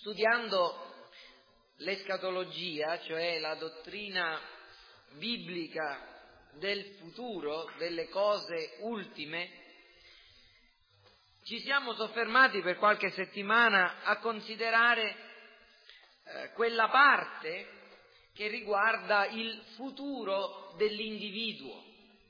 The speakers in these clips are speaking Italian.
Studiando l'escatologia, cioè la dottrina biblica del futuro, delle cose ultime, ci siamo soffermati per qualche settimana a considerare quella parte che riguarda il futuro dell'individuo.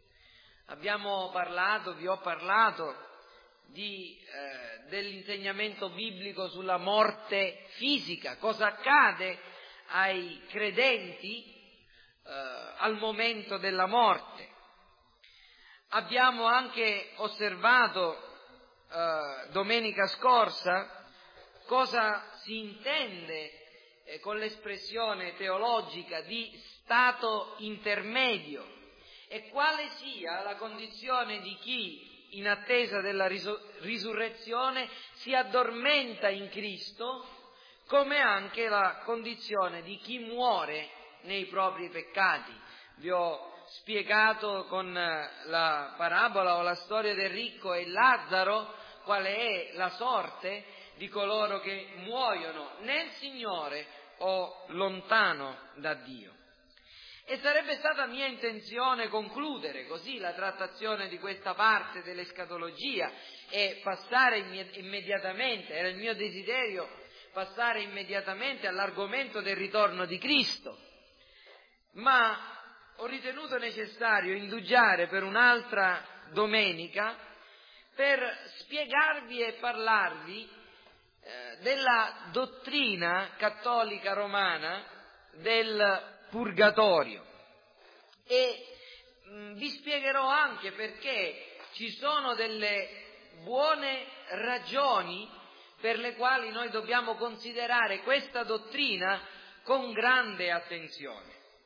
Vi ho parlato dell'insegnamento biblico sulla morte fisica, cosa accade ai credenti al momento della morte. Abbiamo anche osservato domenica scorsa cosa si intende con l'espressione teologica di stato intermedio e quale sia la condizione di chi in attesa della risurrezione si addormenta in Cristo, come anche la condizione di chi muore nei propri peccati. Vi ho spiegato con la parabola o la storia del ricco e Lazzaro qual è la sorte di coloro che muoiono nel Signore o lontano da Dio. E sarebbe stata mia intenzione concludere così la trattazione di questa parte dell'escatologia e passare immediatamente, era il mio desiderio, passare immediatamente all'argomento del ritorno di Cristo. Ma ho ritenuto necessario indugiare per un'altra domenica per spiegarvi e parlarvi della dottrina cattolica romana del purgatorio e vi spiegherò anche perché ci sono delle buone ragioni per le quali noi dobbiamo considerare questa dottrina con grande attenzione.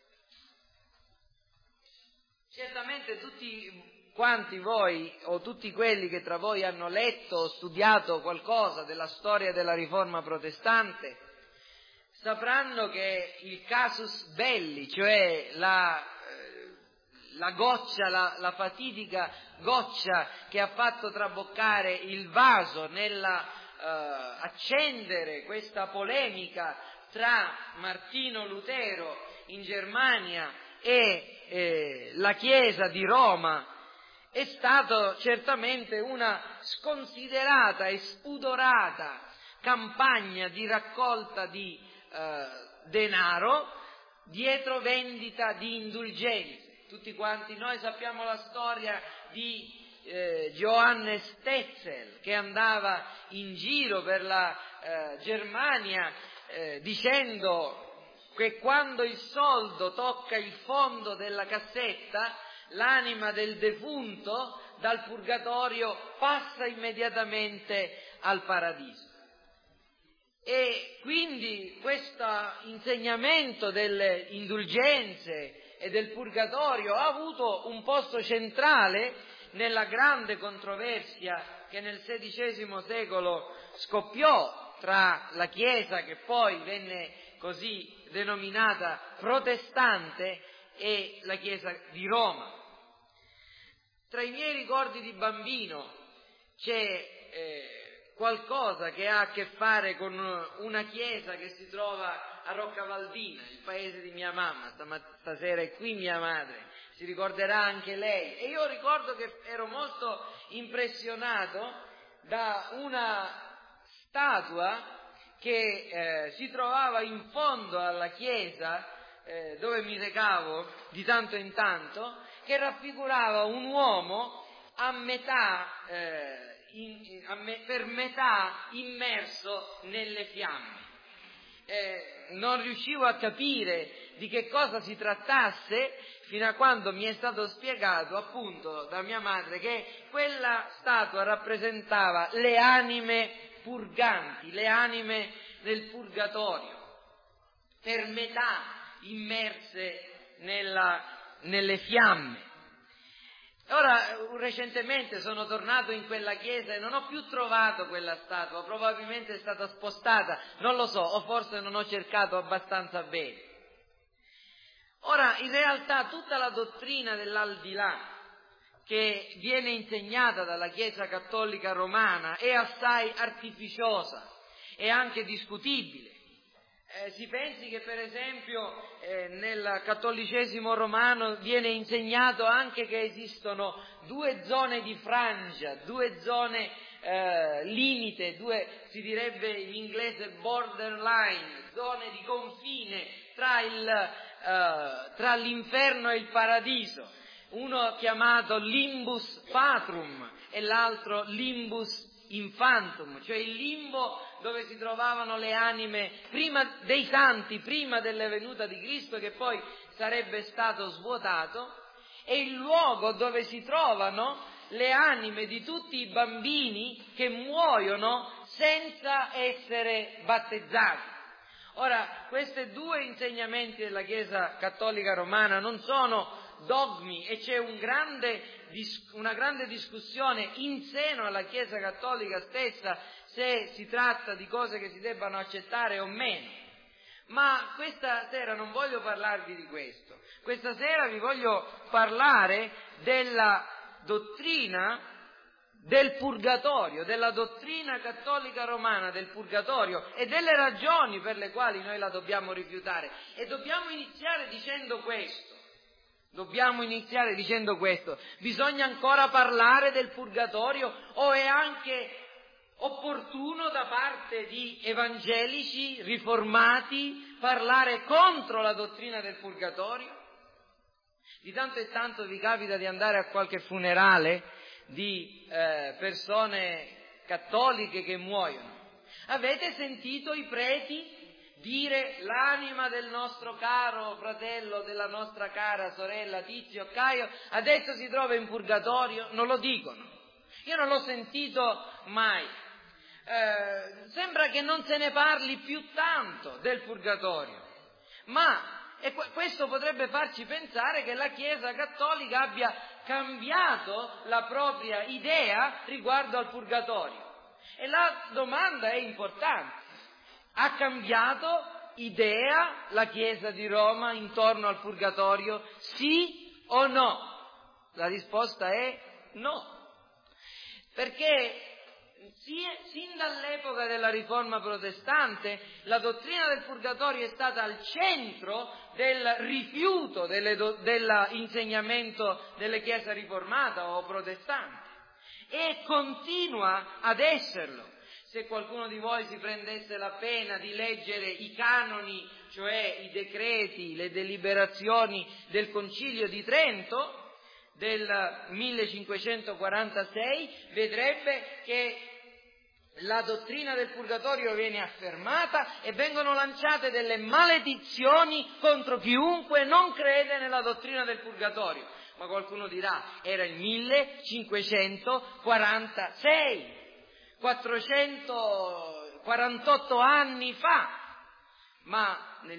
Certamente tutti quanti voi o tutti quelli che tra voi hanno letto o studiato qualcosa della storia della Riforma protestante sapranno che il casus belli, cioè la goccia, la fatidica goccia che ha fatto traboccare il vaso nell'accendere questa polemica tra Martino Lutero in Germania e la Chiesa di Roma, è stato certamente una sconsiderata e spudorata campagna di raccolta di denaro dietro vendita di indulgenze. Tutti quanti noi sappiamo la storia di Johannes Tetzel, che andava in giro per la Germania dicendo che quando il soldo tocca il fondo della cassetta, l'anima del defunto dal purgatorio passa immediatamente al paradiso. E quindi questo insegnamento delle indulgenze e del purgatorio ha avuto un posto centrale nella grande controversia che nel XVI secolo scoppiò tra la Chiesa, che poi venne così denominata protestante, e la Chiesa di Roma. Tra i miei ricordi di bambino c'è qualcosa che ha a che fare con una chiesa che si trova a Roccavaldina, il paese di mia mamma. Stasera è qui mia madre, si ricorderà anche lei. E io ricordo che ero molto impressionato da una statua che si trovava in fondo alla chiesa dove mi recavo di tanto in tanto, che raffigurava un uomo a metà per metà immerso nelle fiamme. Non riuscivo a capire di che cosa si trattasse fino a quando mi è stato spiegato appunto da mia madre che quella statua rappresentava le anime purganti, le anime del purgatorio, per metà immerse nelle fiamme. Ora, recentemente sono tornato in quella chiesa e non ho più trovato quella statua, probabilmente è stata spostata, non lo so, o forse non ho cercato abbastanza bene. Ora, in realtà tutta la dottrina dell'aldilà che viene insegnata dalla Chiesa Cattolica Romana è assai artificiosa è anche discutibile. Si pensi che per esempio nel cattolicesimo romano viene insegnato anche che esistono due zone di frangia, due zone limite, si direbbe in inglese borderline, zone di confine tra l'inferno e il paradiso, uno chiamato limbus patrum e l'altro limbus infantum, cioè il limbo dove si trovavano le anime prima dei santi, prima della venuta di Cristo, che poi sarebbe stato svuotato, e il luogo dove si trovano le anime di tutti i bambini che muoiono senza essere battezzati. Ora, questi due insegnamenti della Chiesa Cattolica Romana non sono dogmi, e c'è una grande discussione in seno alla Chiesa Cattolica stessa se si tratta di cose che si debbano accettare o meno. Ma questa sera non voglio parlarvi di questo. Questa sera vi voglio parlare della dottrina del purgatorio, della dottrina cattolica romana del purgatorio e delle ragioni per le quali noi la dobbiamo rifiutare. E dobbiamo iniziare dicendo questo. Bisogna ancora parlare del purgatorio, o è anche opportuno da parte di evangelici riformati parlare contro la dottrina del purgatorio? Di tanto in tanto vi capita di andare a qualche funerale di persone cattoliche che muoiono. Avete sentito i preti dire: l'anima del nostro caro fratello, della nostra cara sorella Tizio o Caio adesso si trova in purgatorio? Non lo dicono. Io non l'ho sentito mai. Sembra che non se ne parli più tanto del purgatorio, ma questo potrebbe farci pensare che la Chiesa Cattolica abbia cambiato la propria idea riguardo al purgatorio. E la domanda è importante: ha cambiato idea la Chiesa di Roma intorno al purgatorio, sì o no? La risposta è no, perché sin dall'epoca della Riforma protestante la del purgatorio è stata al centro del rifiuto dell'insegnamento delle chiese riformata o protestante, e continua ad esserlo. Se qualcuno di voi si prendesse la pena di leggere i canoni, cioè i decreti, le deliberazioni del Concilio di Trento del 1546, vedrebbe che la dottrina del purgatorio viene affermata e vengono lanciate delle maledizioni contro chiunque non crede nella dottrina del purgatorio. Ma qualcuno dirà: era il 1546, 448 anni fa. Ma nel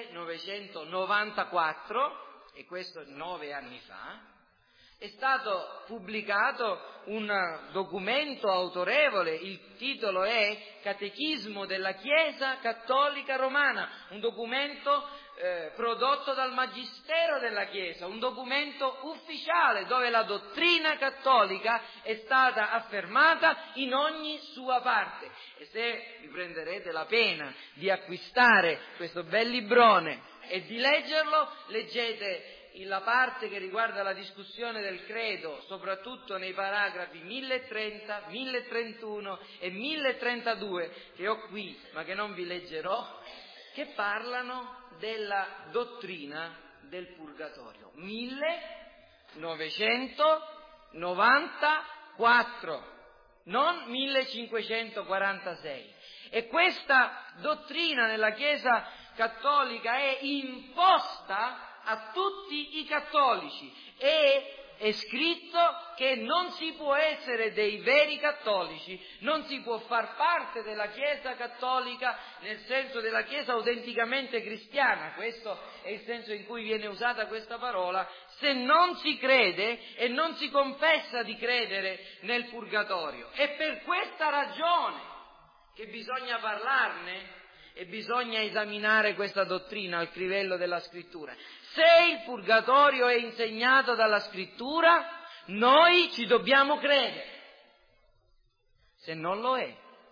1994, e questo 9 anni fa, è stato pubblicato un documento autorevole, il titolo è Catechismo della Chiesa Cattolica Romana, un documento prodotto dal Magistero della Chiesa, un documento ufficiale dove la dottrina cattolica è stata affermata in ogni sua parte. E se vi prenderete la pena di acquistare questo bel librone e di leggerlo, leggete la parte che riguarda la discussione del credo, soprattutto nei paragrafi 1030, 1031 e 1032, che ho qui ma che non vi leggerò, che parlano della dottrina del purgatorio. 1994, non 1546. E questa dottrina nella Chiesa cattolica è imposta a tutti i cattolici, e è scritto che non si può essere dei veri cattolici, non si può far parte della Chiesa cattolica nel senso della Chiesa autenticamente cristiana, questo è il senso in cui viene usata questa parola, se non si crede e non si confessa di credere nel purgatorio. È per questa ragione che bisogna parlarne e bisogna esaminare questa dottrina al crivello della Scrittura. Se il purgatorio è insegnato dalla Scrittura, noi ci dobbiamo credere. Se non lo è,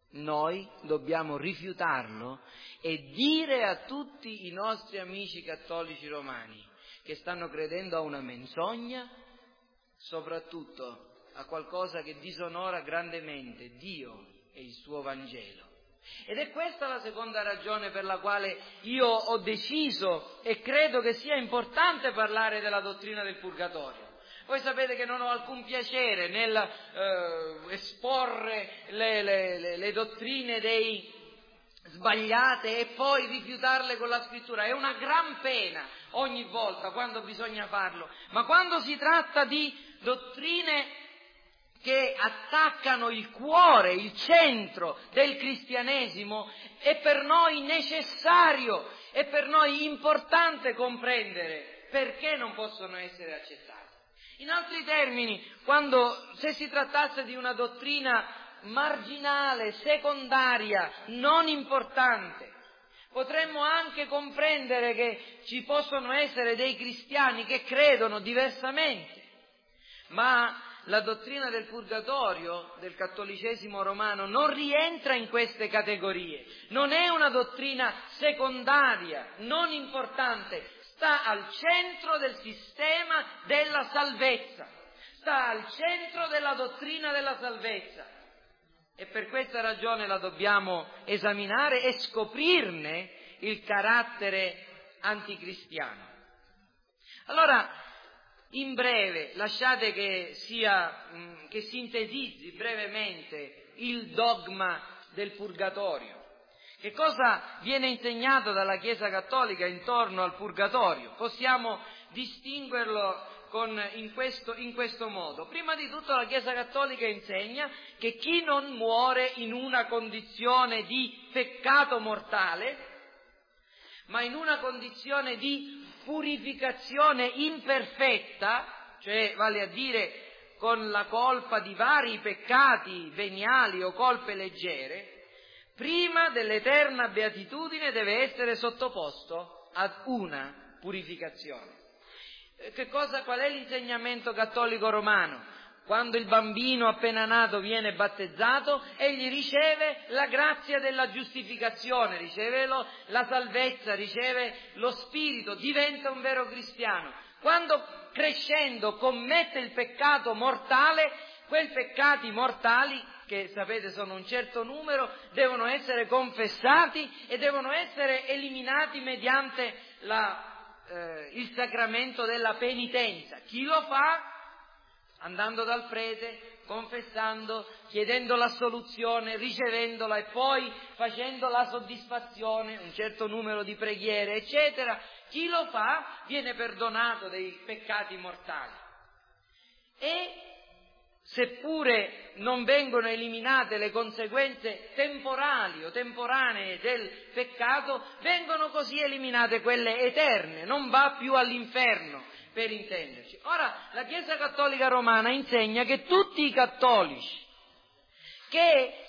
noi dobbiamo rifiutarlo e dire a tutti i nostri amici cattolici romani che stanno credendo a una menzogna, soprattutto a qualcosa che disonora grandemente Dio e il suo Vangelo. Ed è questa la seconda ragione per la quale io ho deciso e credo che sia importante parlare della dottrina del purgatorio. Voi sapete che non ho alcun piacere nel esporre le dottrine dei sbagliate e poi rifiutarle con la scrittura. È una gran pena ogni volta quando bisogna farlo, ma quando si tratta di dottrine che attaccano il cuore, il centro del cristianesimo, è per noi necessario, è per noi importante comprendere perché non possono essere accettate. In altri termini, se si trattasse di una dottrina marginale, secondaria, non importante, potremmo anche comprendere che ci possono essere dei cristiani che credono diversamente, ma la dottrina del purgatorio del cattolicesimo romano non rientra in queste categorie, non è una dottrina secondaria, non importante, sta al centro del sistema della salvezza, sta al centro della dottrina della salvezza. E per questa ragione la dobbiamo esaminare e scoprirne il carattere anticristiano. Allora, in breve, lasciate che sintetizzi brevemente il dogma del purgatorio. Che cosa viene insegnato dalla Chiesa Cattolica intorno al purgatorio? Possiamo distinguerlo in questo modo. Prima di tutto la Chiesa Cattolica insegna che chi non muore in una condizione di peccato mortale, ma in una condizione di purificazione imperfetta, cioè vale a dire con la colpa di vari peccati veniali o colpe leggere, prima dell'eterna beatitudine deve essere sottoposto ad una purificazione. Qual è l'insegnamento cattolico romano? Quando il bambino appena nato viene battezzato, egli riceve la grazia della giustificazione, riceve la salvezza, riceve lo spirito, diventa un vero cristiano. Quando crescendo commette il peccato mortale, quei peccati mortali, che sapete sono un certo numero, devono essere confessati e devono essere eliminati mediante il sacramento della penitenza. Chi lo fa? Andando dal prete, confessando, chiedendo l'assoluzione, ricevendola e poi facendo la soddisfazione, un certo numero di preghiere, eccetera. Chi lo fa viene perdonato dei peccati mortali. E seppure non vengono eliminate le conseguenze temporali o temporanee del peccato, vengono così eliminate quelle eterne, non va più all'inferno, per intenderci. Ora, la Chiesa Cattolica Romana insegna che tutti i cattolici che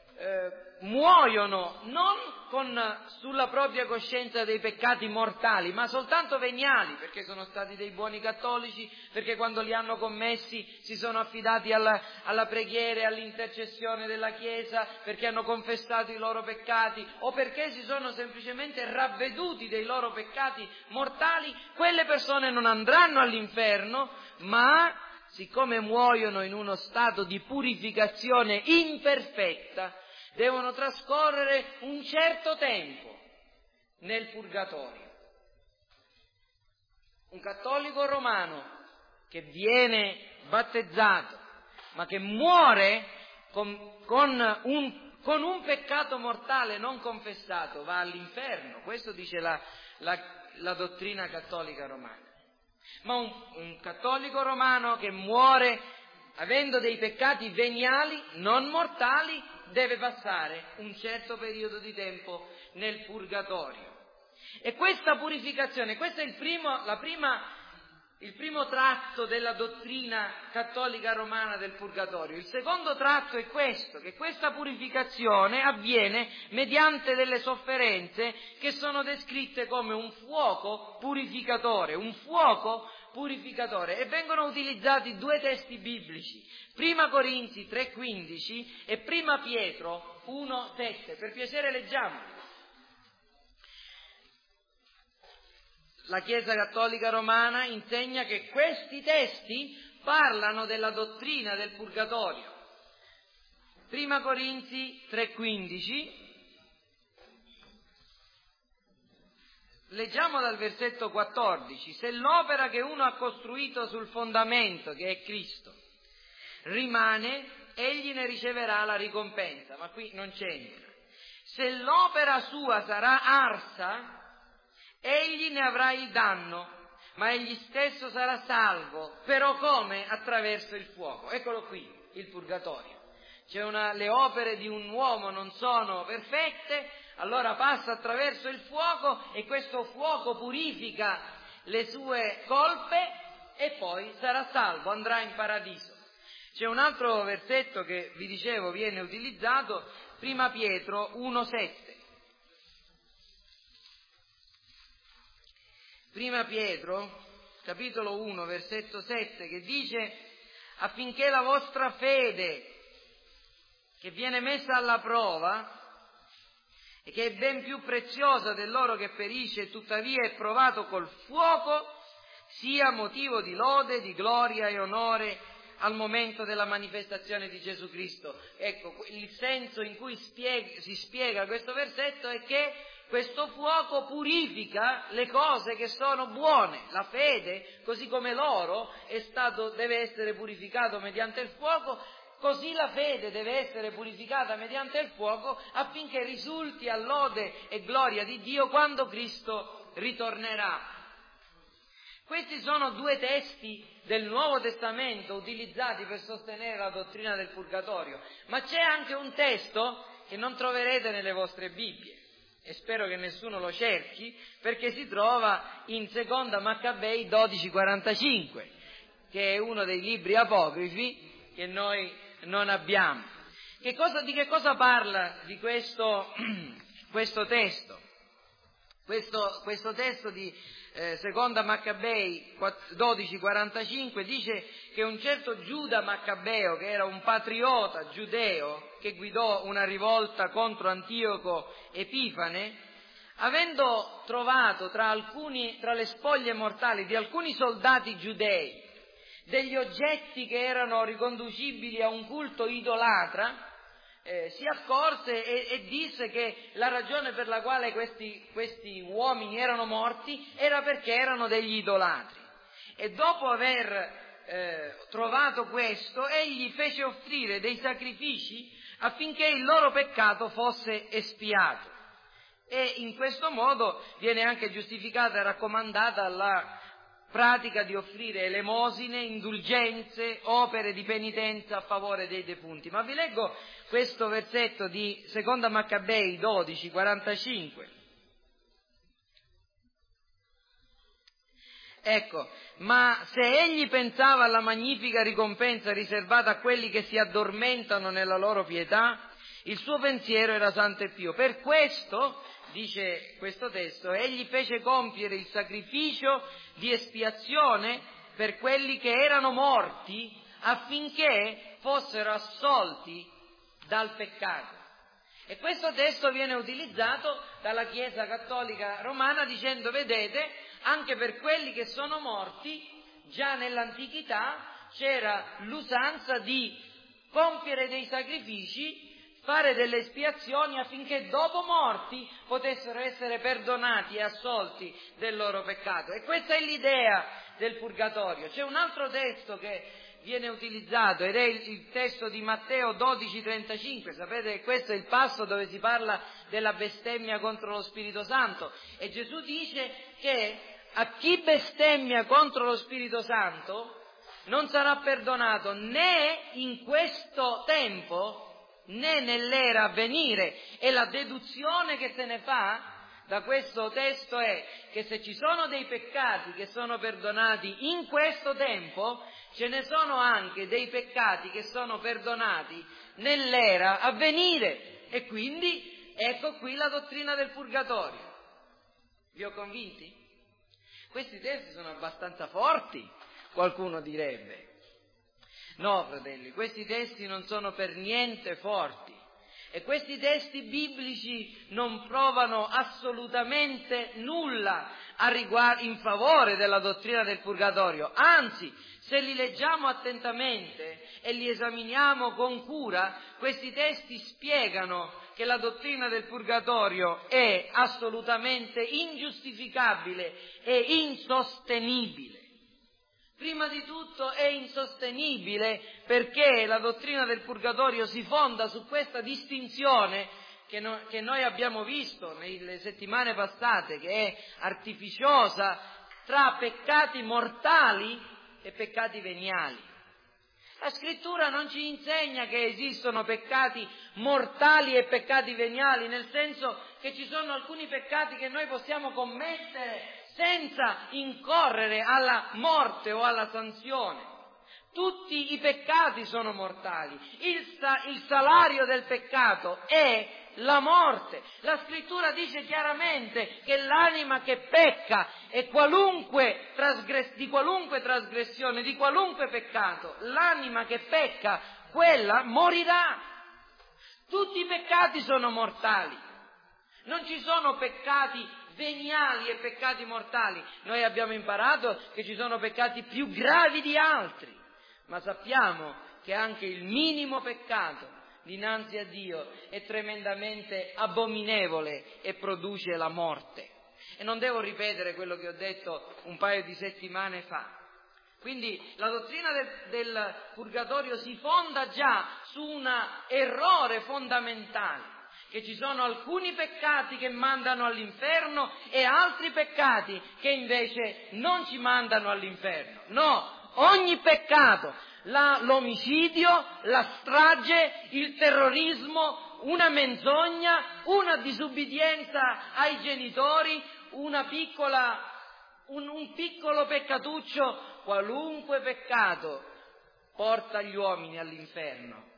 muoiono non sulla propria coscienza dei peccati mortali, ma soltanto veniali, perché sono stati dei buoni cattolici, perché quando li hanno commessi si sono affidati alla preghiera e all'intercessione della Chiesa, perché hanno confessato i loro peccati, o perché si sono semplicemente ravveduti dei loro peccati mortali, quelle persone non andranno all'inferno, ma siccome muoiono in uno stato di purificazione imperfetta, devono trascorrere un certo tempo nel purgatorio. Un cattolico romano che viene battezzato, ma che muore con un peccato mortale non confessato, va all'inferno. Questo dice la dottrina cattolica romana. Ma un cattolico romano che muore avendo dei peccati veniali, non mortali, deve passare un certo periodo di tempo nel purgatorio. E questa purificazione, questo è il primo tratto della dottrina cattolica romana del purgatorio. Il secondo tratto è questo, che questa purificazione avviene mediante delle sofferenze che sono descritte come un fuoco purificatore, un fuoco purificatore. E vengono utilizzati due testi biblici, Prima Corinzi 3,15 e Prima Pietro 1,7. Per piacere leggiamoli. La Chiesa Cattolica Romana insegna che questi testi parlano della dottrina del purgatorio. Prima Corinzi 3,15, leggiamo dal versetto 14: se l'opera che uno ha costruito sul fondamento, che è Cristo, rimane, egli ne riceverà la ricompensa. Ma qui non c'entra. Se l'opera sua sarà arsa, egli ne avrà il danno, ma egli stesso sarà salvo, però come? Attraverso il fuoco. Eccolo qui, il purgatorio. Le opere di un uomo non sono perfette, allora passa attraverso il fuoco e questo fuoco purifica le sue colpe e poi sarà salvo, andrà in paradiso. C'è un altro versetto che vi dicevo viene utilizzato, Prima Pietro 1,7. Prima Pietro, capitolo 1, versetto 7, che dice: affinché la vostra fede, che viene messa alla prova e che è ben più preziosa dell'oro che perisce e tuttavia è provato col fuoco, sia motivo di lode, di gloria e onore al momento della manifestazione di Gesù Cristo. Ecco, il senso in cui si spiega questo versetto è che questo fuoco purifica le cose che sono buone. La fede, così come l'oro deve essere purificato mediante il fuoco, così la fede deve essere purificata mediante il fuoco affinché risulti a lode e gloria di Dio quando Cristo ritornerà. Questi sono due testi del Nuovo Testamento utilizzati per sostenere la dottrina del purgatorio, ma c'è anche un testo che non troverete nelle vostre Bibbie e spero che nessuno lo cerchi, perché si trova in Seconda Maccabei 12,45, che è uno dei libri apocrifi che noi non abbiamo. Di che cosa parla di questo testo? Questo testo di Seconda Maccabei 12,45 dice che un certo Giuda Maccabeo, che era un patriota giudeo che guidò una rivolta contro Antioco Epifane, avendo trovato tra le spoglie mortali di alcuni soldati giudei degli oggetti che erano riconducibili a un culto idolatra, si accorse e disse che la ragione per la quale questi uomini erano morti era perché erano degli idolatri. E dopo aver trovato questo, egli fece offrire dei sacrifici affinché il loro peccato fosse espiato. E in questo modo viene anche giustificata e raccomandata la pratica di offrire elemosine, indulgenze, opere di penitenza a favore dei defunti. Ma vi leggo questo versetto di Seconda Maccabei 12,45. Ecco, ma se egli pensava alla magnifica ricompensa riservata a quelli che si addormentano nella loro pietà, il suo pensiero era santo e pio. Per questo, dice questo testo, egli fece compiere il sacrificio di espiazione per quelli che erano morti affinché fossero assolti dal peccato. E questo testo viene utilizzato dalla Chiesa Cattolica Romana dicendo: vedete, anche per quelli che sono morti, già nell'antichità c'era l'usanza di compiere dei sacrifici, fare delle espiazioni affinché dopo morti potessero essere perdonati e assolti del loro peccato. E questa è l'idea del purgatorio. C'è un altro testo che viene utilizzato ed è il testo di Matteo 12,35. Sapete che questo è il passo dove si parla della bestemmia contro lo Spirito Santo e Gesù dice che a chi bestemmia contro lo Spirito Santo non sarà perdonato né in questo tempo né nell'era a venire. E la deduzione che se ne fa da questo testo è che se ci sono dei peccati che sono perdonati in questo tempo, ce ne sono anche dei peccati che sono perdonati nell'era a venire. E quindi ecco qui la dottrina del purgatorio. Vi ho convinti? Questi testi sono abbastanza forti, qualcuno direbbe. No, fratelli, questi testi non sono per niente forti. E questi testi biblici non provano assolutamente nulla in favore della dottrina del purgatorio. Anzi, se li leggiamo attentamente e li esaminiamo con cura, questi testi spiegano che la dottrina del purgatorio è assolutamente ingiustificabile e insostenibile. Prima di tutto è insostenibile perché la dottrina del purgatorio si fonda su questa distinzione che noi abbiamo visto nelle settimane passate, che è artificiosa, tra peccati mortali e peccati veniali. La Scrittura non ci insegna che esistono peccati mortali e peccati veniali, nel senso che ci sono alcuni peccati che noi possiamo commettere senza incorrere alla morte o alla sanzione. Tutti i peccati sono mortali. Il salario del peccato è la morte. La Scrittura dice chiaramente che l'anima che pecca è di qualunque trasgressione, di qualunque peccato, l'anima che pecca, quella morirà. Tutti i peccati sono mortali. Non ci sono peccati veniali e peccati mortali. Noi abbiamo imparato che ci sono peccati più gravi di altri, ma sappiamo che anche il minimo peccato dinanzi a Dio è tremendamente abominevole e produce la morte. E non devo ripetere quello che ho detto un paio di settimane fa. Quindi la dottrina del purgatorio si fonda già su un errore fondamentale, che ci sono alcuni peccati che mandano all'inferno e altri peccati che invece non ci mandano all'inferno. No, ogni peccato, l'omicidio, la strage, il terrorismo, una menzogna, una disubbidienza ai genitori, un piccolo peccatuccio, qualunque peccato porta gli uomini all'inferno.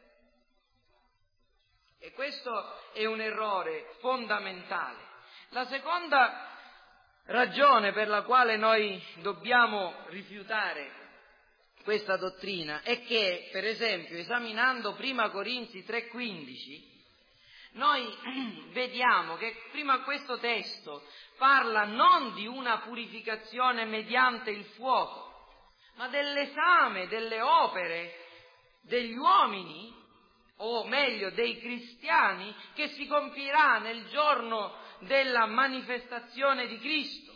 E questo è un errore fondamentale. La seconda ragione per la quale noi dobbiamo rifiutare questa dottrina è che, per esempio, esaminando prima Corinzi 3,15, noi vediamo che prima questo testo parla non di una purificazione mediante il fuoco, ma dell'esame delle opere degli uomini, o meglio dei cristiani, che si compirà nel giorno della manifestazione di Cristo.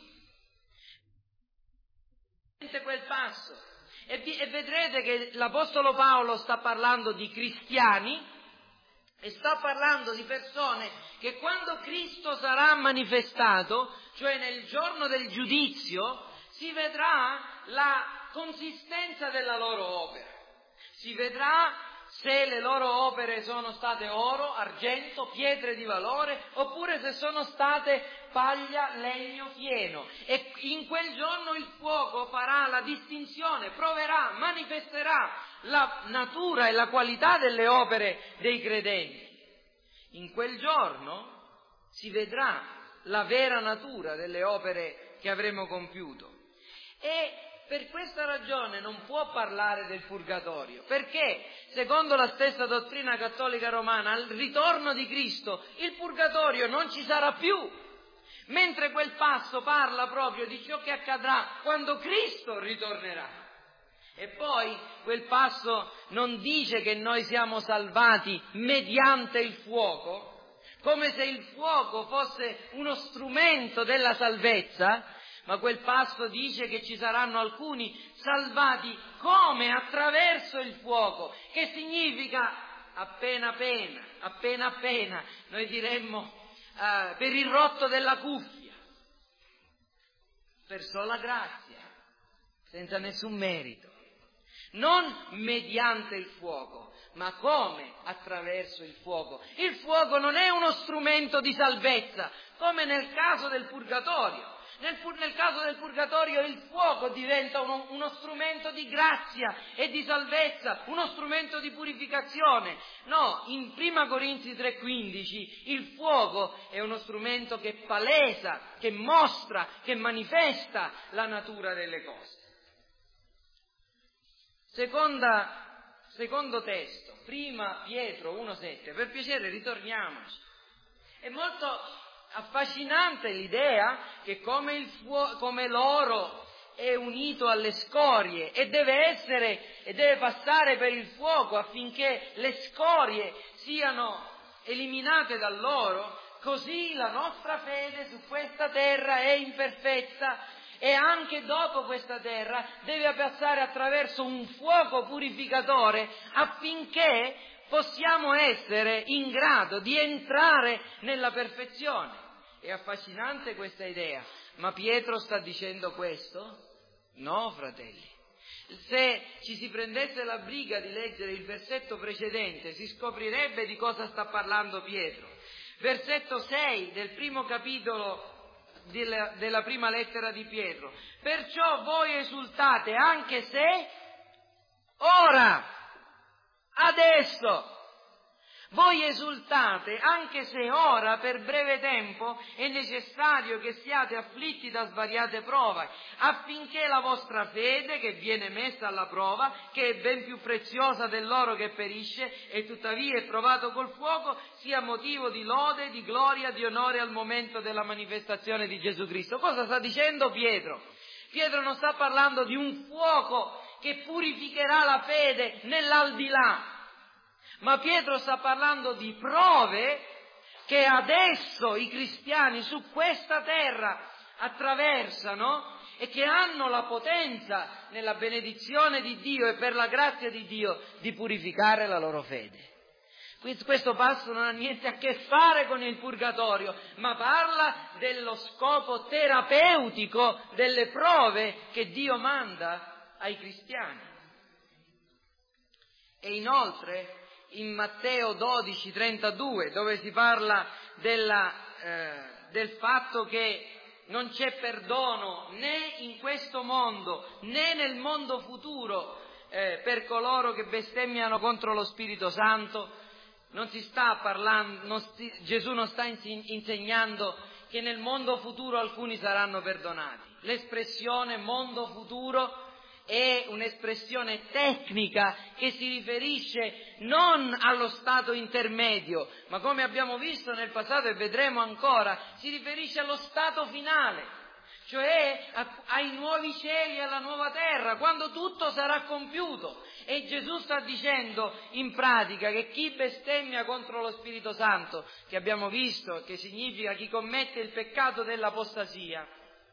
Quel passo. E vedrete che l'Apostolo Paolo sta parlando di cristiani e sta parlando di persone che quando Cristo sarà manifestato, cioè nel giorno del giudizio, si vedrà la consistenza della loro opera. Si vedrà se le loro opere sono state oro, argento, pietre di valore, oppure se sono state paglia, legno, fieno. E in quel giorno il fuoco farà la distinzione, proverà, manifesterà la natura e la qualità delle opere dei credenti. In quel giorno si vedrà la vera natura delle opere che avremo compiuto. E per questa ragione non può parlare del purgatorio, perché secondo la stessa dottrina cattolica romana, al ritorno di Cristo, il purgatorio non ci sarà più, mentre quel passo parla proprio di ciò che accadrà quando Cristo ritornerà. E poi quel passo non dice che noi siamo salvati mediante il fuoco, come se il fuoco fosse uno strumento della salvezza, ma quel passo dice che ci saranno alcuni salvati come attraverso il fuoco, che significa appena appena, noi diremmo per il rotto della cuffia, per sola grazia, senza nessun merito, non mediante il fuoco, ma come attraverso il fuoco. Il fuoco non è uno strumento di salvezza, come nel caso del purgatorio. Nel caso del purgatorio il fuoco diventa uno strumento di grazia e di salvezza, uno strumento di purificazione. No, in 1 Corinzi 3,15 il fuoco è uno strumento che palesa, che mostra, che manifesta la natura delle cose. Secondo testo, prima Pietro 1,7, per piacere ritorniamoci. È molto affascinante l'idea che come l'oro è unito alle scorie e deve passare per il fuoco affinché le scorie siano eliminate dall'oro, così la nostra fede su questa terra è imperfetta e anche dopo questa terra deve passare attraverso un fuoco purificatore affinché possiamo essere in grado di entrare nella perfezione. È affascinante questa idea, ma Pietro sta dicendo questo? No, fratelli. Se ci si prendesse la briga di leggere il versetto precedente, si scoprirebbe di cosa sta parlando Pietro. Versetto 6 del primo capitolo della prima lettera di Pietro. Perciò voi esultate anche se ora, adesso, voi esultate anche se ora per breve tempo è necessario che siate afflitti da svariate prove, affinché la vostra fede, che viene messa alla prova, che è ben più preziosa dell'oro che perisce e tuttavia è provato col fuoco, sia motivo di lode, di gloria, di onore al momento della manifestazione di Gesù Cristo. Cosa sta dicendo Pietro? Pietro non sta parlando di un fuoco che purificherà la fede nell'aldilà, ma Pietro sta parlando di prove che adesso i cristiani su questa terra attraversano e che hanno la potenza nella benedizione di Dio e per la grazia di Dio di purificare la loro fede. Questo passo non ha niente a che fare con il purgatorio, ma parla dello scopo terapeutico delle prove che Dio manda ai cristiani. E inoltre in Matteo 12,32, dove si parla del fatto che non c'è perdono né in questo mondo né nel mondo futuro per coloro che bestemmiano contro lo Spirito Santo, non si sta parlando, Gesù non sta insegnando che nel mondo futuro alcuni saranno perdonati. L'espressione mondo futuro è un'espressione tecnica che si riferisce non allo stato intermedio, ma come abbiamo visto nel passato e vedremo ancora, si riferisce allo stato finale, cioè ai nuovi cieli e alla nuova terra, quando tutto sarà compiuto. E Gesù sta dicendo in pratica che chi bestemmia contro lo Spirito Santo, che abbiamo visto che significa chi commette il peccato dell'apostasia,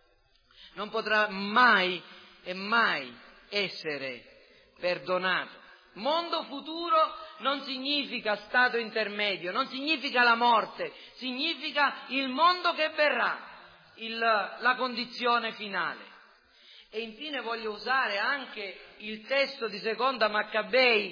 non potrà mai e mai essere perdonato. Mondo futuro non significa stato intermedio, non significa la morte, significa il mondo che verrà, la condizione finale. E infine voglio usare anche il testo di Seconda Maccabei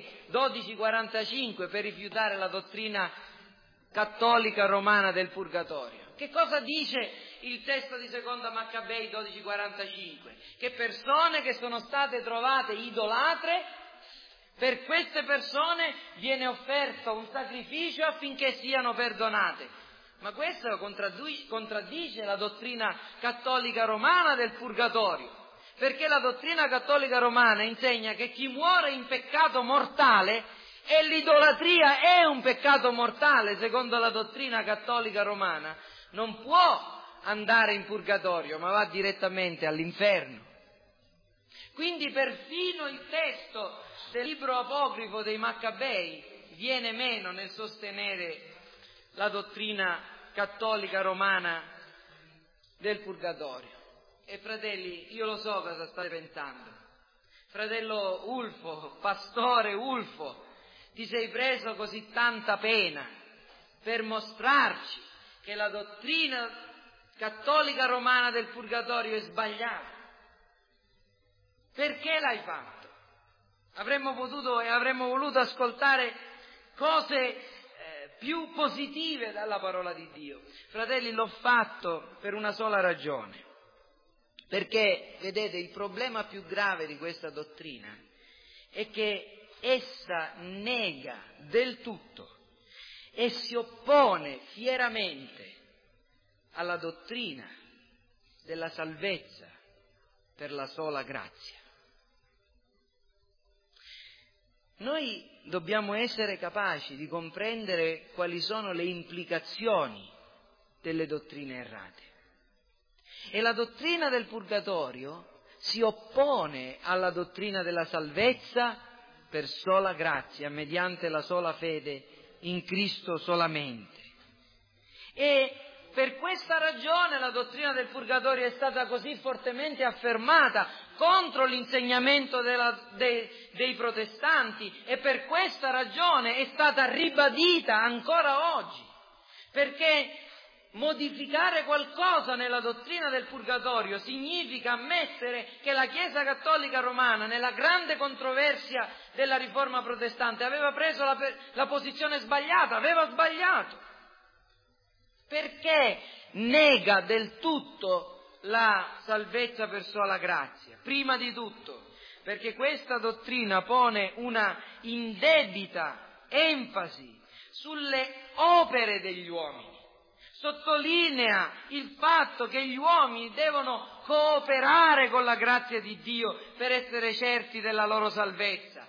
12,45 per rifiutare la dottrina cattolica romana del purgatorio. Che cosa dice il testo di Seconda Maccabei 12,45? Che persone che sono state trovate idolatre, per queste persone viene offerto un sacrificio affinché siano perdonate. Ma questo contraddice la dottrina cattolica romana del purgatorio, perché la dottrina cattolica romana insegna che chi muore in peccato mortale, e l'idolatria è un peccato mortale secondo la dottrina cattolica romana, non può andare in purgatorio, ma va direttamente all'inferno. Quindi perfino il testo del libro apocrifo dei Maccabei viene meno nel sostenere la dottrina cattolica romana del purgatorio. E fratelli, io lo so cosa state pensando. Fratello Ulfo, pastore Ulfo, ti sei preso così tanta pena per mostrarci che la dottrina cattolica romana del purgatorio è sbagliata. Perché l'hai fatto? Avremmo potuto e avremmo voluto ascoltare cose più positive dalla parola di Dio. Fratelli, l'ho fatto per una sola ragione. Perché, vedete, il problema più grave di questa dottrina è che essa nega del tutto e si oppone fieramente alla dottrina della salvezza per la sola grazia. Noi dobbiamo essere capaci di comprendere quali sono le implicazioni delle dottrine errate. E la dottrina del purgatorio si oppone alla dottrina della salvezza per sola grazia, mediante la sola fede in Cristo solamente. E per questa ragione la dottrina del purgatorio è stata così fortemente affermata contro l'insegnamento dei protestanti, e per questa ragione è stata ribadita ancora oggi, perché modificare qualcosa nella dottrina del purgatorio significa ammettere che la Chiesa Cattolica Romana, nella grande controversia della Riforma protestante, aveva preso la posizione sbagliata, aveva sbagliato. Perché nega del tutto la salvezza per sola grazia? Prima di tutto, perché questa dottrina pone una indebita enfasi sulle opere degli uomini. Sottolinea il fatto che gli uomini devono cooperare con la grazia di Dio per essere certi della loro salvezza.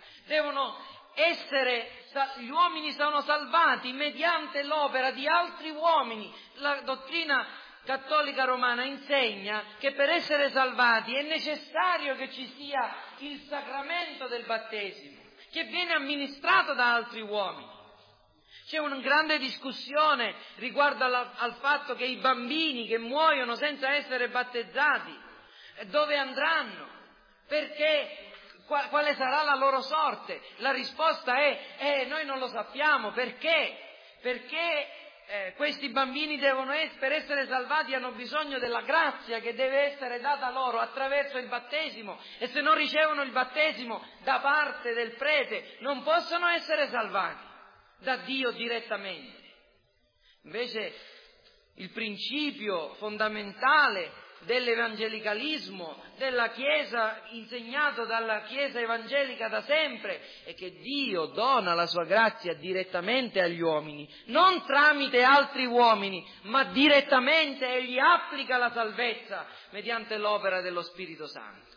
Gli uomini sono salvati mediante l'opera di altri uomini. La dottrina cattolica romana insegna che per essere salvati è necessario che ci sia il sacramento del battesimo, che viene amministrato da altri uomini. C'è una grande discussione riguardo al fatto che i bambini che muoiono senza essere battezzati, dove andranno? Perché? Quale sarà la loro sorte? La risposta è noi non lo sappiamo. Perché? Perché questi bambini per essere salvati hanno bisogno della grazia che deve essere data loro attraverso il battesimo, e se non ricevono il battesimo da parte del prete non possono essere salvati da Dio direttamente. Invece il principio fondamentale dell'evangelicalismo della Chiesa, insegnato dalla Chiesa evangelica da sempre, è che Dio dona la sua grazia direttamente agli uomini, non tramite altri uomini, ma direttamente egli applica la salvezza mediante l'opera dello Spirito Santo.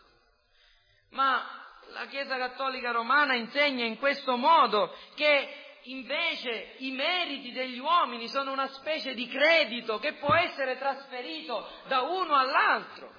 Ma la Chiesa Cattolica Romana insegna in questo modo che invece i meriti degli uomini sono una specie di credito che può essere trasferito da uno all'altro.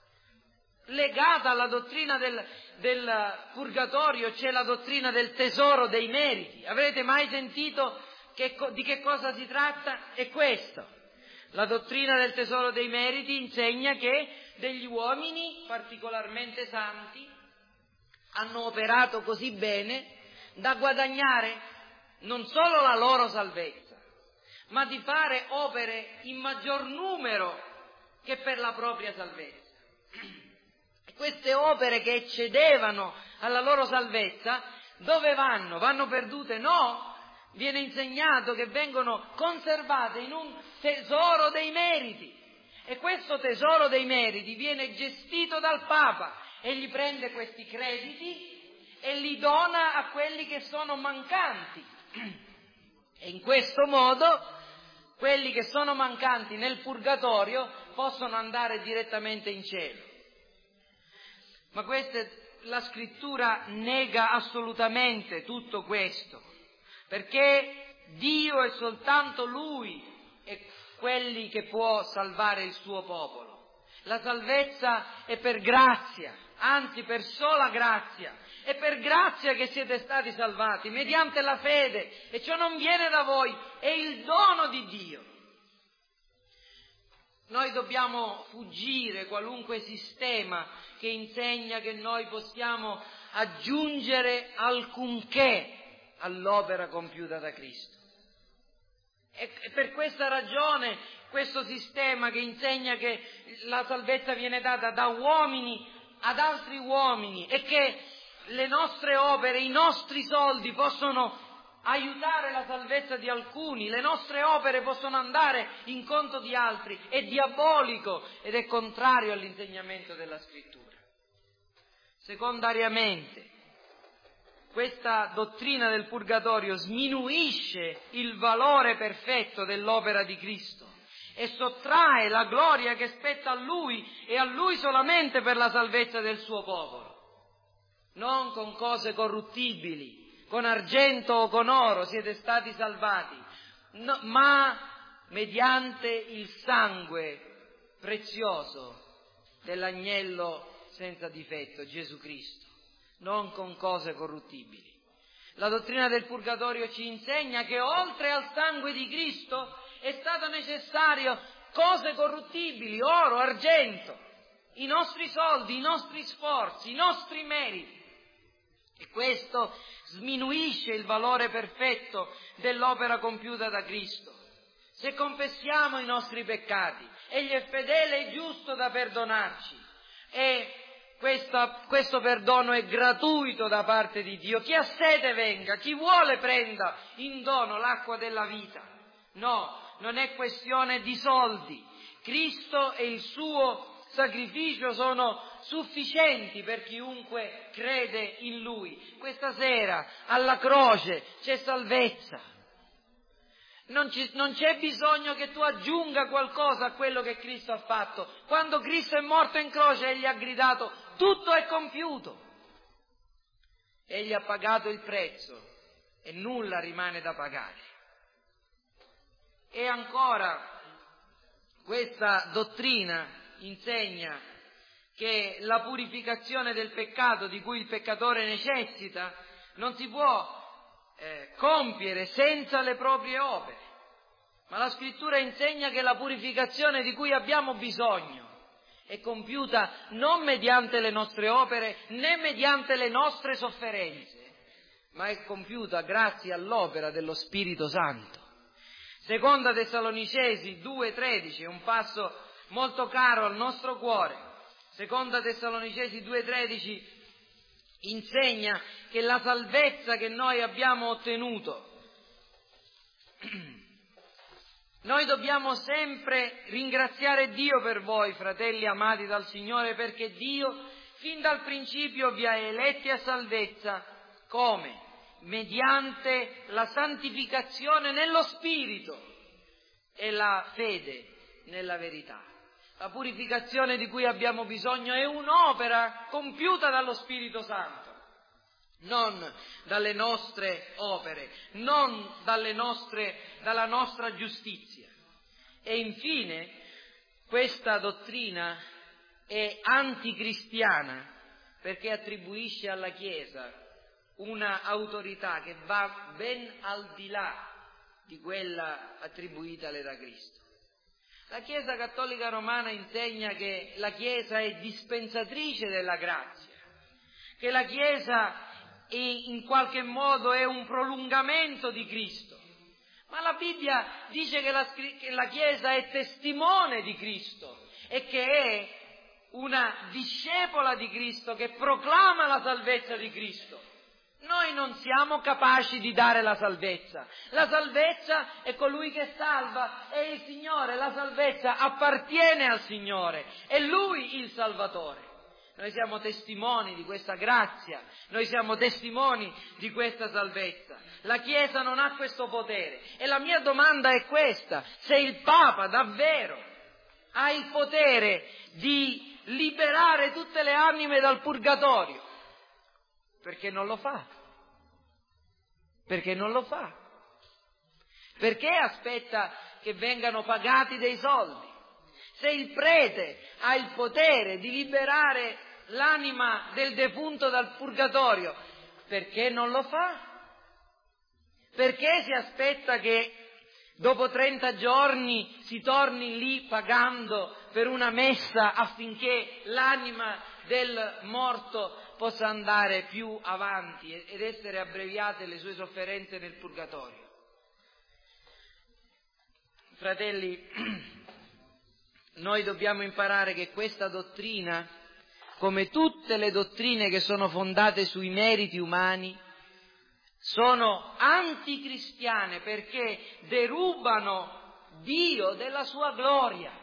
Legata alla dottrina del purgatorio c'è la dottrina del tesoro dei meriti. Avrete mai sentito di che cosa si tratta? È questo. La dottrina del tesoro dei meriti insegna che degli uomini particolarmente santi hanno operato così bene da guadagnare non solo la loro salvezza, ma di fare opere in maggior numero che per la propria salvezza. E queste opere che eccedevano alla loro salvezza, dove vanno? Vanno perdute? No! Viene insegnato che vengono conservate in un tesoro dei meriti. E questo tesoro dei meriti viene gestito dal Papa. Egli prende questi crediti e li dona a quelli che sono mancanti. E in questo modo quelli che sono mancanti nel purgatorio possono andare direttamente in cielo. Ma la Scrittura nega assolutamente tutto questo, perché Dio è soltanto Lui e quelli che può salvare il suo popolo. La salvezza è per grazia, anzi per sola grazia. È per grazia che siete stati salvati, mediante la fede, e ciò non viene da voi, è il dono di Dio. Noi dobbiamo fuggire qualunque sistema che insegna che noi possiamo aggiungere alcunché all'opera compiuta da Cristo. E per questa ragione questo sistema che insegna che la salvezza viene data da uomini ad altri uomini e che le nostre opere, i nostri soldi possono aiutare la salvezza di alcuni, le nostre opere possono andare in conto di altri, è diabolico ed è contrario all'insegnamento della Scrittura. Secondariamente, questa dottrina del purgatorio sminuisce il valore perfetto dell'opera di Cristo e sottrae la gloria che spetta a Lui e a Lui solamente per la salvezza del suo popolo. Non con cose corruttibili, con argento o con oro siete stati salvati, no, ma mediante il sangue prezioso dell'agnello senza difetto, Gesù Cristo, non con cose corruttibili. La dottrina del purgatorio ci insegna che oltre al sangue di Cristo è stato necessario cose corruttibili, oro, argento, i nostri soldi, i nostri sforzi, i nostri meriti. E questo sminuisce il valore perfetto dell'opera compiuta da Cristo. Se confessiamo i nostri peccati, Egli è fedele e giusto da perdonarci. E questo perdono è gratuito da parte di Dio. Chi ha sete venga, chi vuole prenda in dono l'acqua della vita. No, non è questione di soldi. Cristo e il suo sacrificio sono sufficienti per chiunque crede in Lui. Questa sera alla croce c'è salvezza. Non c'è bisogno che tu aggiunga qualcosa a quello che Cristo ha fatto. Quando Cristo è morto in croce, Egli ha gridato: tutto è compiuto. Egli ha pagato il prezzo e nulla rimane da pagare. E ancora, questa dottrina insegna che la purificazione del peccato di cui il peccatore necessita non si può compiere senza le proprie opere, ma la Scrittura insegna che la purificazione di cui abbiamo bisogno è compiuta non mediante le nostre opere né mediante le nostre sofferenze, ma è compiuta grazie all'opera dello Spirito Santo. Seconda Tessalonicesi 2,13 è un passo molto caro al nostro cuore. Seconda Tessalonicesi 2,13 insegna che la salvezza che noi abbiamo ottenuto, noi dobbiamo sempre ringraziare Dio per voi, fratelli amati dal Signore, perché Dio fin dal principio vi ha eletti a salvezza come? Mediante la santificazione nello Spirito e la fede nella verità. La purificazione di cui abbiamo bisogno è un'opera compiuta dallo Spirito Santo, non dalle nostre opere, non dalla nostra giustizia. E infine, questa dottrina è anticristiana perché attribuisce alla Chiesa una autorità che va ben al di là di quella attribuitale da Cristo. La Chiesa Cattolica Romana insegna che la Chiesa è dispensatrice della grazia, che la Chiesa in qualche modo è un prolungamento di Cristo, ma la Bibbia dice che la Chiesa è testimone di Cristo e che è una discepola di Cristo che proclama la salvezza di Cristo. Noi non siamo capaci di dare la salvezza. La salvezza è colui che salva, è il Signore, la salvezza appartiene al Signore, è Lui il Salvatore. Noi siamo testimoni di questa grazia, noi siamo testimoni di questa salvezza. La Chiesa non ha questo potere e la mia domanda è questa: se il Papa davvero ha il potere di liberare tutte le anime dal purgatorio, perché non lo fa? Perché non lo fa? Perché aspetta che vengano pagati dei soldi? Se il prete ha il potere di liberare l'anima del defunto dal purgatorio, perché non lo fa? Perché si aspetta che dopo 30 giorni si torni lì pagando per una messa affinché l'anima del morto possa andare più avanti ed essere abbreviate le sue sofferenze nel purgatorio? Fratelli, noi dobbiamo imparare che questa dottrina, come tutte le dottrine che sono fondate sui meriti umani, sono anticristiane perché derubano Dio della sua gloria.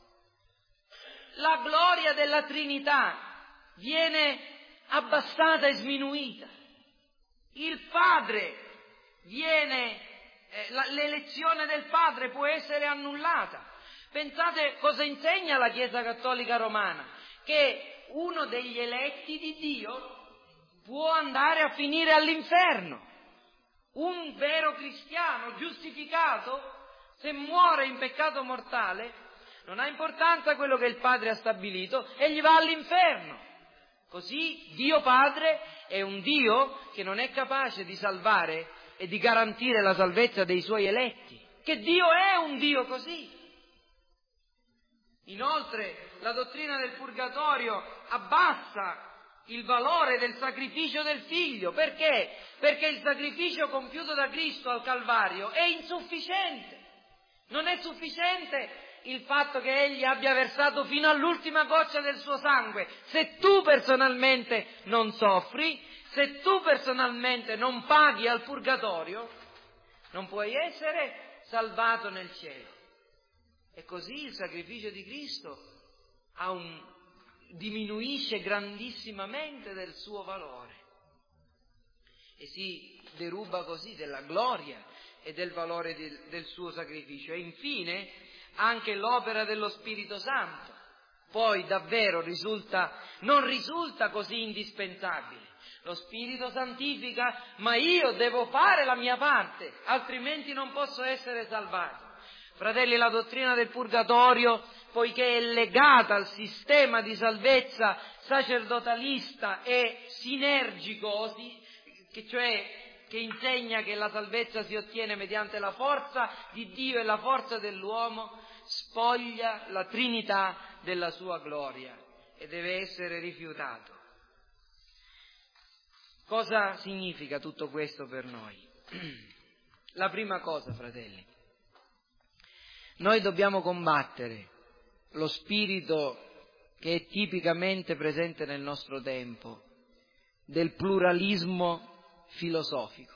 La gloria della Trinità viene abbassata e sminuita. Il Padre l'elezione del Padre può essere annullata. Pensate cosa insegna la Chiesa Cattolica Romana, che uno degli eletti di Dio può andare a finire all'inferno. Un vero cristiano giustificato, se muore in peccato mortale, non ha importanza quello che il Padre ha stabilito, egli va all'inferno. Così Dio Padre è un Dio che non è capace di salvare e di garantire la salvezza dei suoi eletti. Che Dio è un Dio così. Inoltre la dottrina del purgatorio abbassa il valore del sacrificio del Figlio. Perché? Perché il sacrificio compiuto da Cristo al Calvario è insufficiente. Non è sufficiente il fatto che Egli abbia versato fino all'ultima goccia del suo sangue. Se tu personalmente non soffri, se tu personalmente non paghi al purgatorio, non puoi essere salvato nel cielo. E così il sacrificio di Cristo diminuisce grandissimamente del suo valore e si deruba così della gloria e del valore del suo sacrificio. E infine anche l'opera dello Spirito Santo poi davvero non risulta così indispensabile. Lo Spirito santifica, ma io devo fare la mia parte, altrimenti non posso essere salvato. Fratelli, la dottrina del purgatorio, poiché è legata al sistema di salvezza sacerdotalista e sinergico, che insegna che la salvezza si ottiene mediante la forza di Dio e la forza dell'uomo, spoglia la Trinità della sua gloria e deve essere rifiutato. Cosa significa tutto questo per noi? La prima cosa, fratelli, noi dobbiamo combattere lo spirito che è tipicamente presente nel nostro tempo, del pluralismo filosofico.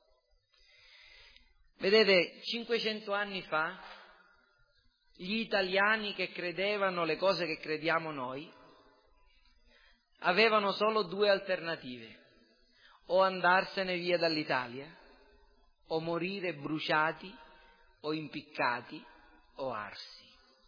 Vedete, 500 anni fa, gli italiani che credevano le cose che crediamo noi, avevano solo due alternative: o andarsene via dall'Italia, o morire bruciati, o impiccati, o arsi.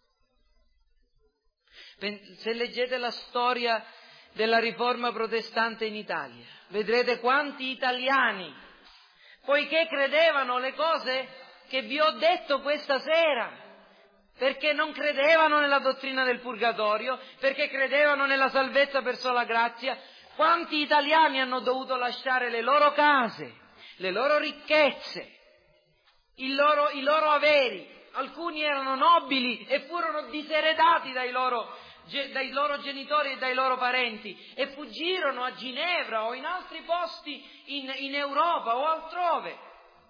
Se leggete la storia della riforma protestante in Italia, vedrete quanti italiani, poiché credevano le cose che vi ho detto questa sera, perché non credevano nella dottrina del purgatorio, perché credevano nella salvezza per sola grazia, quanti italiani hanno dovuto lasciare le loro case, le loro ricchezze, i loro averi. Alcuni erano nobili e furono diseredati dai loro genitori e dai loro parenti e fuggirono a Ginevra o in altri posti in Europa o altrove.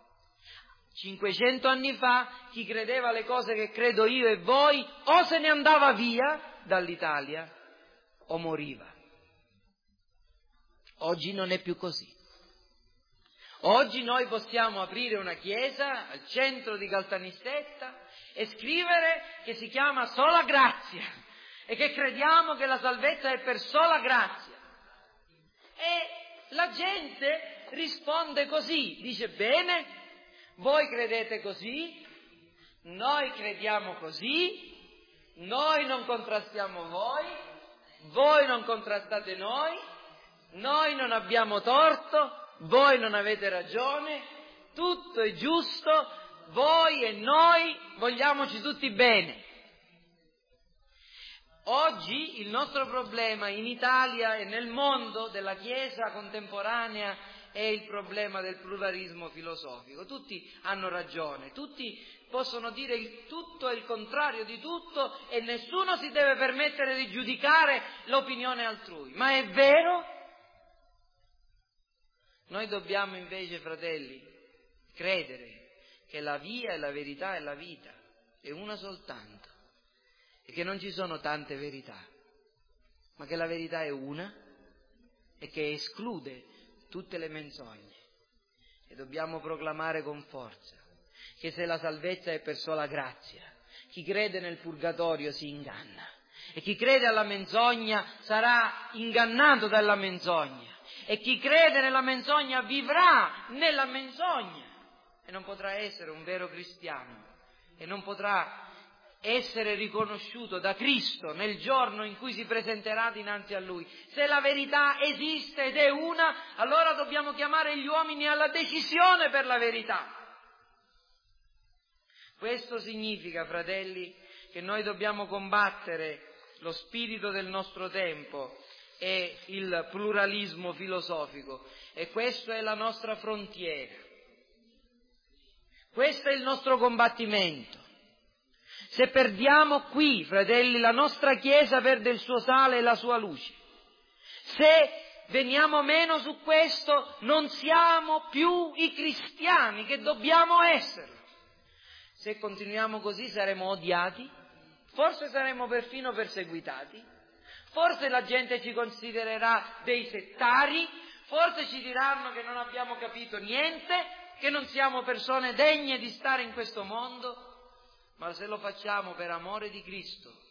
500 anni fa chi credeva le cose che credo io e voi o se ne andava via dall'Italia o moriva. Oggi non è più così. Oggi noi possiamo aprire una chiesa al centro di Caltanissetta e scrivere che si chiama Sola Grazia e che crediamo che la salvezza è per sola grazia. E la gente risponde così, dice: bene, voi credete così, noi crediamo così, noi non contrastiamo voi non contrastate noi non abbiamo torto, voi non avete ragione, tutto è giusto, voi e noi vogliamoci tutti bene. Oggi il nostro problema in Italia e nel mondo della Chiesa contemporanea è il problema del pluralismo filosofico. Tutti hanno ragione, tutti possono dire tutto e il contrario di tutto e nessuno si deve permettere di giudicare l'opinione altrui. Ma è vero? Noi dobbiamo invece, fratelli, credere che la via e la verità e la vita è una soltanto e che non ci sono tante verità, ma che la verità è una e che esclude tutte le menzogne. e dobbiamo proclamare con forza che se la salvezza è per sola grazia, chi crede nel purgatorio si inganna e chi crede alla menzogna sarà ingannato dalla menzogna e chi crede nella menzogna vivrà nella menzogna e non potrà essere un vero cristiano e non potrà essere riconosciuto da Cristo nel giorno in cui si presenterà dinanzi a Lui. Se la verità esiste ed è una, allora dobbiamo chiamare gli uomini alla decisione per la verità. Questo significa, fratelli, che noi dobbiamo combattere lo spirito del nostro tempo e il pluralismo filosofico, e questa è la nostra frontiera. Questo è il nostro combattimento. Se perdiamo qui, fratelli, la nostra Chiesa perde il suo sale e la sua luce. Se veniamo meno su questo, non siamo più i cristiani che dobbiamo essere. Se continuiamo così saremo odiati, forse saremo perfino perseguitati, forse la gente ci considererà dei settari, forse ci diranno che non abbiamo capito niente, che non siamo persone degne di stare in questo mondo, ma se lo facciamo per amore di Cristo,